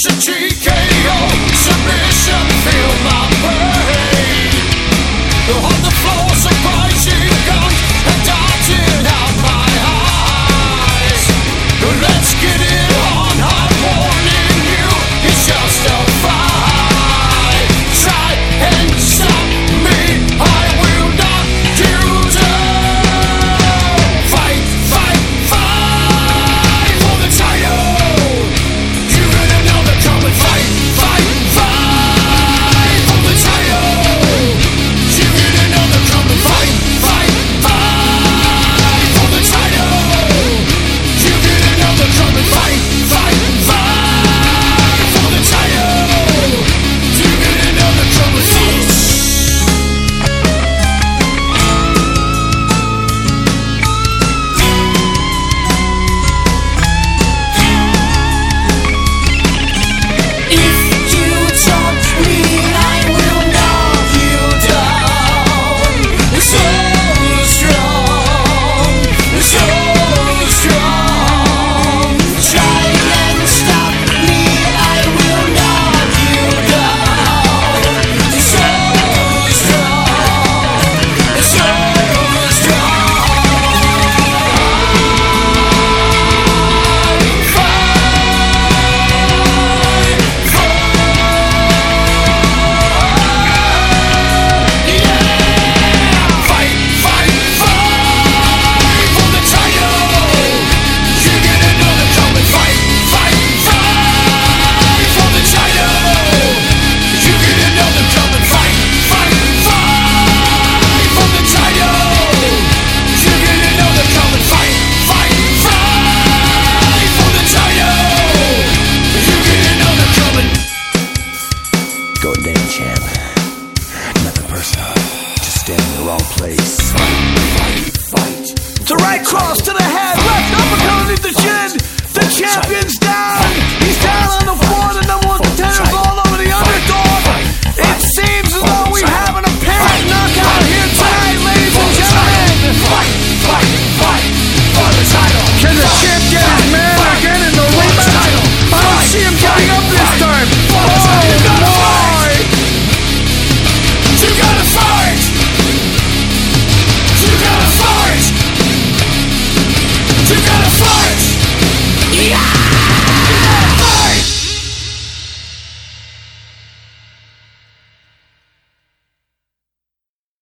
to TKO. Submission, feel my pain. On the floor, surprising guns and darting out my eyes. Let's get it on, I'm warning you, it's just a fight. Try and stop me, I will knock you down. Fight, fight, fight for the title. You really know they're coming. Fight, fight, fight for the title. You really know they're coming. Fight, fight, fight for the title. You really know they're coming. Fight, fight, fight for the title. You really know they're coming. If you touch me, I will knock you down. So strong, so strong. Try and stop me, I will knock you down. So strong, so Fight, fight, fight for the title. You gotta know they're coming. Fight, fight, fight for the title. You gotta know they're coming. Fight, fight, fight for the title. You gotta know they're coming. Fight, fight, fight for the title. You gotta know they're coming. Go name champ. Nothing personal. Just stand in the wrong place. Fight. The right cross to the head, left uppercut underneath the chin. The champion's down. He's down on the